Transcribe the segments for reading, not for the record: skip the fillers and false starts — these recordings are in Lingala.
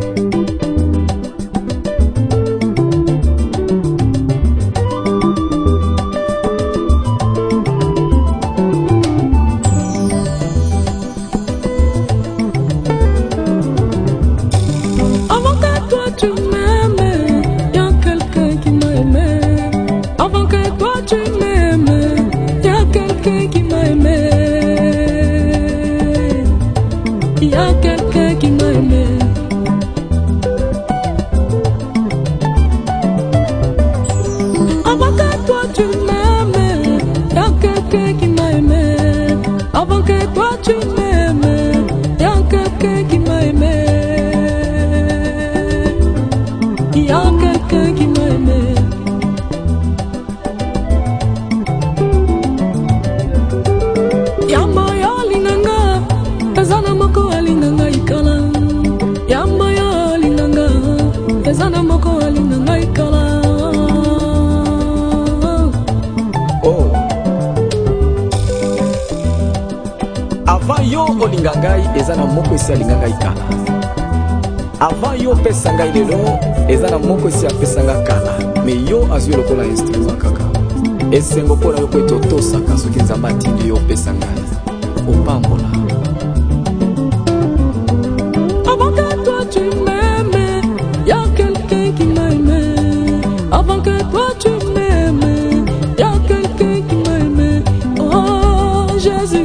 Avant yo pesa ngai lelo eza na moko esi apesa nga kala me yo azwi lokola instrument kaka esengo mpona yo po ete otosaka soki nzambe atindi yo opesa ngai opambola. Avant que toi tu m'aimes, y'a quelqu'un qui m'a aimé. Avant que toi tu m'aimes, y'a quelqu'un qui m'a aimé. Oh Jésus,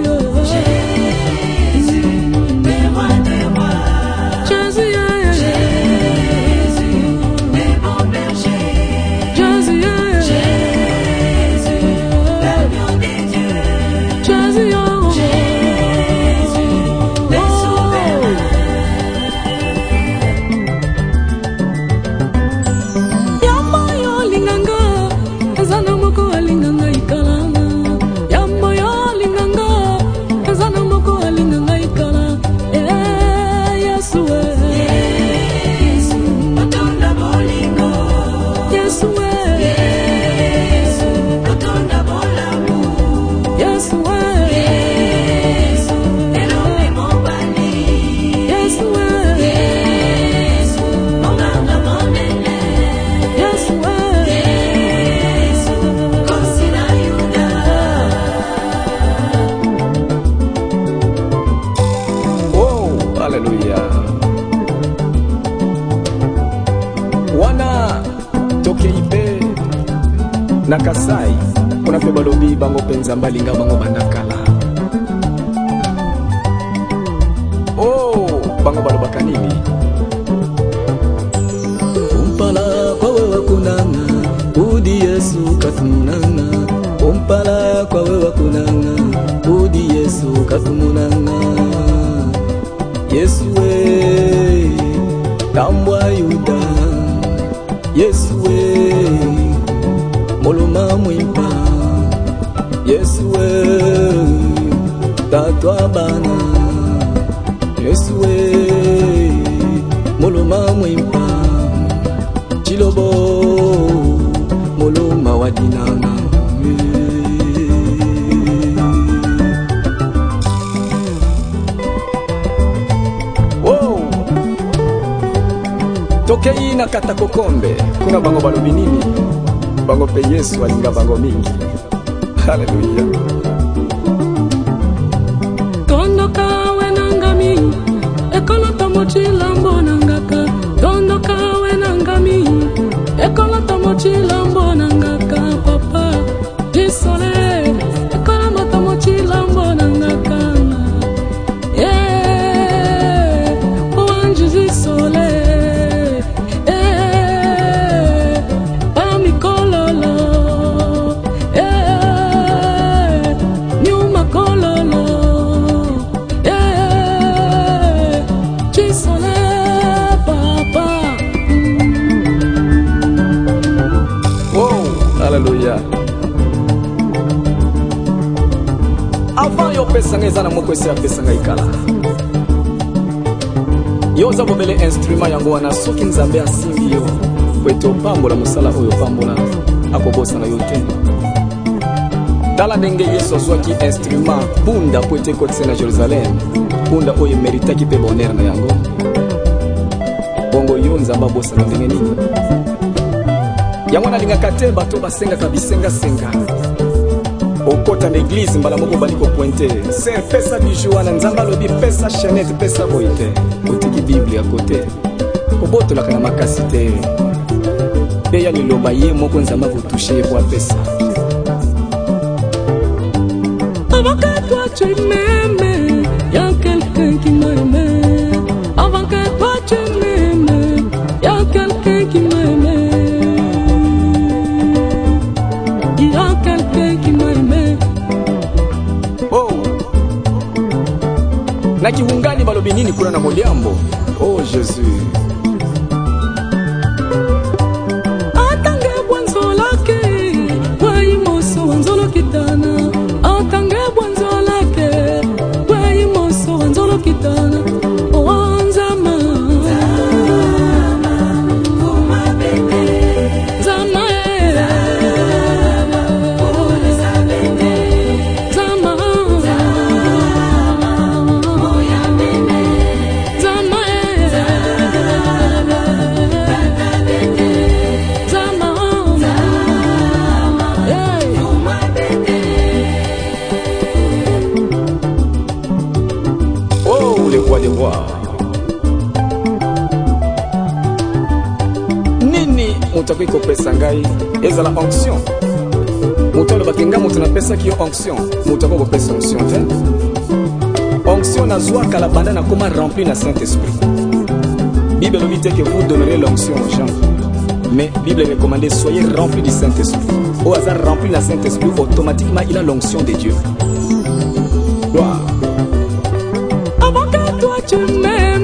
na Kasai kuna pe balobi bango penza mbalinga bango bandakala. Oh, bango balobaka nini? Umpala kwa wewe kunanga udi Yesu katumunanga. Umpala kwa wewe kunanga udi Yesu katumunanga. Yesu we tambwa Yuda. Yesu we moloma mwimpa. Yesu we tatwa bana. Yesu we moloma mwimpa. Chilobo moloma wadinana. Wow, tokei na kata kokombe kuna bango balobi nini? Bango pe Yesu alinga bango mingi. Hallelujah. Tondoka wenangami ekolota mochila mbonangaka. Tondoka wenangami ekolota mochila mbonangaka. Papa disole ekolota mochila mbonangaka. Oanji disole Hallelujah. Avant yo pesa nga ezana moko esi apesa nga ikala. Yo za bobele instrument yango wana soki nzambe asimbi yo wete opambola mosala oyo pambola akobosa na yo te. Tala ndenge Yesu azwaki instrument bunda po ete ekotisa na Jerusalem, bunda oyo emeritaki pe bonheur na yango. nzamba bosa na ndenge nini yango nalingaka te bato basengaka bisengasenga okota na eglize mbala moko bali kopointe ser pesa bijou wana nzamba alobi pesa chaînette pesa boye te otiki bible ya kote kobotolaka na makasi te mpe ya liloba ye moko nzamba kotushe ye po apesa. Avant que toi tu m'aimes, y'a quelqu'un qui m'a aimé. Avant que toi tu m'aimes, y'a quelqu'un qui m'a aimé. Y'a quelqu'un qui m'a aimé. Oh, na kiungani balobi nini kuna na moliambo? Oh Jésus. Atange bwanzo lake, kwa imoso wanzolo kitana. Atange bwanzo lake, kwa imoso wanzolo kitana. Oh nzama, kuma bebe, nzama pole sabende, nzama moya bebe, nzama des rois. Nini mutakoki kopesa ngai ezala onction mutalo bakenga mutu na pesa ki onction mutako kopesa onction te onction na zwa kala banda na koma rempli na Saint-Esprit. Bible lobi te que vous donnerez l'onction aux gens, mais Bible recommande soyez remplis du Saint-Esprit. Au hasard rempli na Saint-Esprit, automatiquement il a l'onction de Dieu. Gloire. Avant que toi tu m'aimes,